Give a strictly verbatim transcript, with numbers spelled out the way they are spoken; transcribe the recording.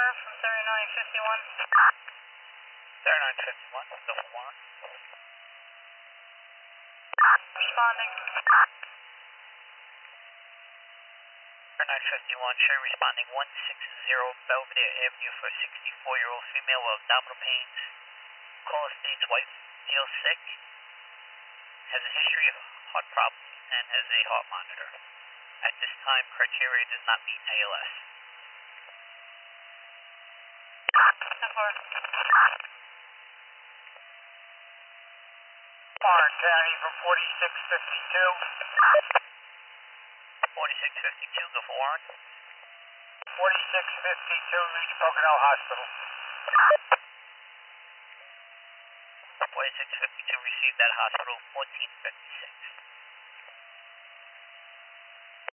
from thirty-nine fifty-one. thirty-nine fifty-one, the one. Responding. thirty-nine fifty-one, share responding one sixty Belvedere Avenue for a sixty-four-year-old female with abdominal pains. Caller states wife feels sick, has a history of heart problems, and has a heart monitor. At this time, criteria does not meet A L S. ten four. Orange County from forty-six fifty-two. forty-six fifty-two, go for Warren. forty-six fifty-two, reach Pocono Hospital. forty-six fifty-two, received at hospital, fourteen fifty-six.